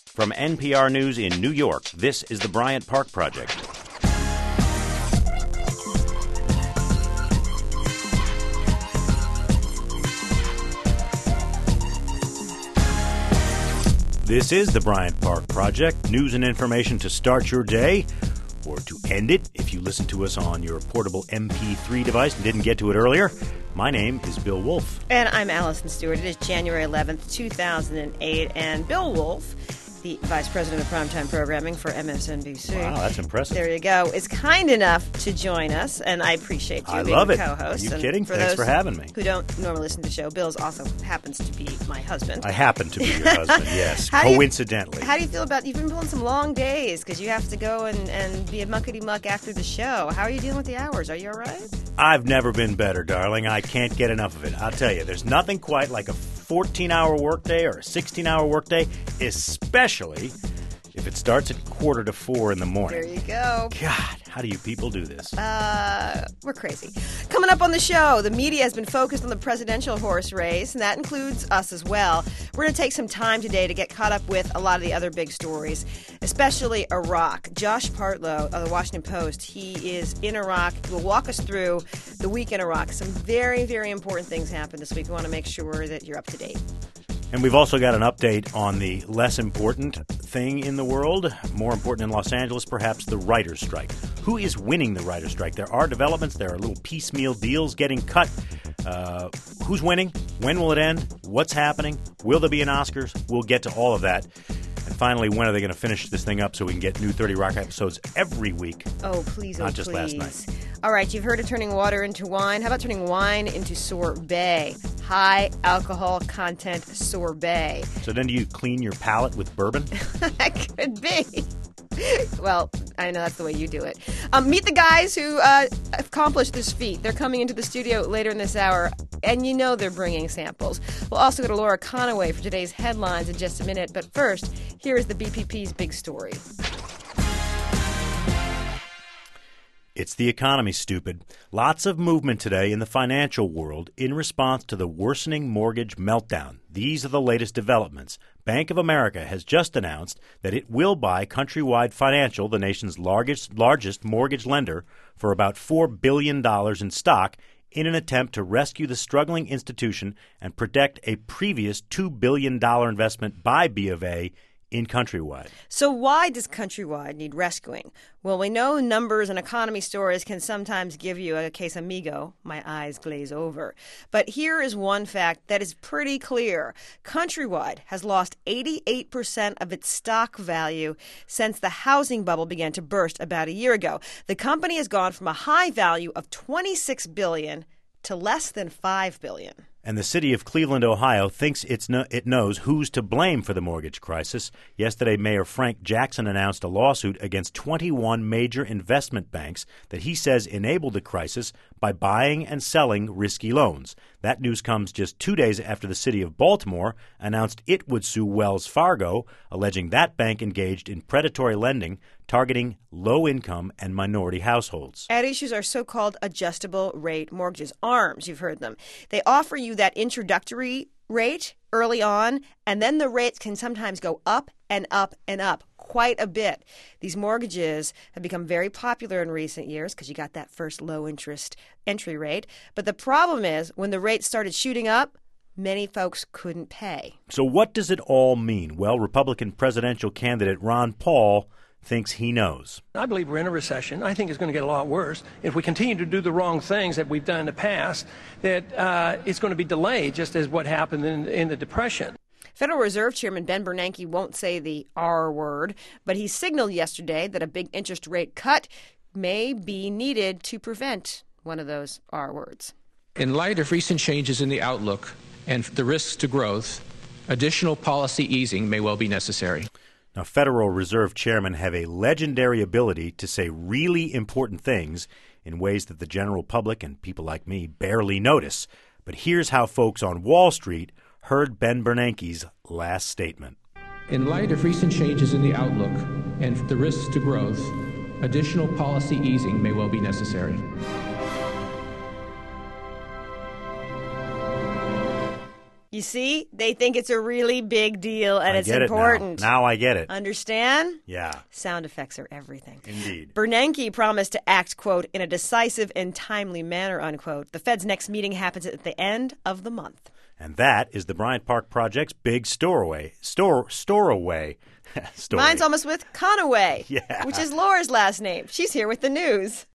From NPR News in New York, this is the Bryant Park Project. This is the Bryant Park Project, news and information to start your day, or to end it if you listen to us on your portable MP3 device and didn't get to it earlier. My name is Bill Wolf. And I'm Allison Stewart. It is January 11th, 2008, and Bill Wolf, the Vice President of Primetime Programming for MSNBC. Wow, that's impressive. There you go. Is kind enough to join us, and I appreciate you being a co-host. Are you kidding? Thanks for having me. Who don't normally listen to the show, Bill also happens to be my husband. I happen to be your husband, yes, coincidentally. How do you feel about, you've been pulling some long days because you have to go and be a muckety-muck after the show. How are you dealing with the hours? Are you all right? I've never been better, darling. I can't get enough of it. I'll tell you, there's nothing quite like a 14-hour workday or a 16-hour workday, especially if it starts at 3:45 in the morning. There you go. God, how do you people do this? We're crazy. Coming up on the show, the media has been focused on the presidential horse race, and that includes us as well. We're going to take some time today to get caught up with a lot of the other big stories, especially Iraq. Josh Partlow of the Washington Post, he is in Iraq. He will walk us through the week in Iraq. Some very, very important things happened this week. We want to make sure that you're up to date. And we've also got an update on the less important thing in the world, more important in Los Angeles, perhaps the writer's strike. Who is winning the writer's strike? There are developments. There are little piecemeal deals getting cut. Who's winning? When will it end? What's happening? Will there be an Oscars? We'll get to all of that. And finally, when are they going to finish this thing up so we can get new 30 Rock episodes every week? Oh, please, Not just last night. All right, you've heard of turning water into wine. How about turning wine into sorbet? High alcohol content sorbet. So then do you clean your palate with bourbon? That could be. Well, I know that's the way you do it. Meet the guys who accomplished this feat. They're coming into the studio later in this hour, and you know they're bringing samples. We'll also go to Laura Conaway for today's headlines in just a minute. But first, here is the BPP's big story. It's the economy, stupid. Lots of movement today in the financial world in response to the worsening mortgage meltdown. These are the latest developments. Bank of America has just announced that it will buy Countrywide Financial, the nation's largest mortgage lender, for about $4 billion in stock in an attempt to rescue the struggling institution and protect a previous $2 billion investment by B of A in Countrywide. So why does Countrywide need rescuing? Well, we know numbers and economy stories can sometimes give you a case amigo. My eyes glaze over. But here is one fact that is pretty clear. Countrywide has lost 88% of its stock value since the housing bubble began to burst about a year ago. The company has gone from a high value of $26 billion to less than $5 billion. And the city of Cleveland, Ohio, thinks it knows who's to blame for the mortgage crisis. Yesterday, Mayor Frank Jackson announced a lawsuit against 21 major investment banks that he says enabled the crisis by buying and selling risky loans. That news comes just 2 days after the city of Baltimore announced it would sue Wells Fargo, alleging that bank engaged in predatory lending targeting low-income and minority households. At issues are so-called adjustable rate mortgages, ARMs, you've heard them. They offer you that introductory rate early on, and then the rates can sometimes go up and up and up quite a bit. These mortgages have become very popular in recent years because you got that first low-interest entry rate. But the problem is when the rates started shooting up, many folks couldn't pay. So what does it all mean? Well, Republican presidential candidate Ron Paul thinks he knows. I believe we're in a recession. I think it's going to get a lot worse. If we continue to do the wrong things that we've done in the past, that it's going to be delayed, just as what happened in the Depression. Federal Reserve Chairman Ben Bernanke won't say the R word, but he signaled yesterday that a big interest rate cut may be needed to prevent one of those R words. In light of recent changes in the outlook and the risks to growth, additional policy easing may well be necessary. Now, Federal Reserve chairmen have a legendary ability to say really important things in ways that the general public and people like me barely notice. But here's how folks on Wall Street heard Ben Bernanke's last statement. In light of recent changes in the outlook and the risks to growth, additional policy easing may well be necessary. You You see, they think it's a really big deal and it's get important. It now I get it. Understand? Yeah. Sound effects are everything. Indeed. Bernanke promised to act, quote, in a decisive and timely manner, unquote. The Fed's next meeting happens at the end of the month. And that is the Bryant Park Project's big storeway. Story. Mine's almost with Conaway, Yeah. which is Laura's last name. She's here with the news.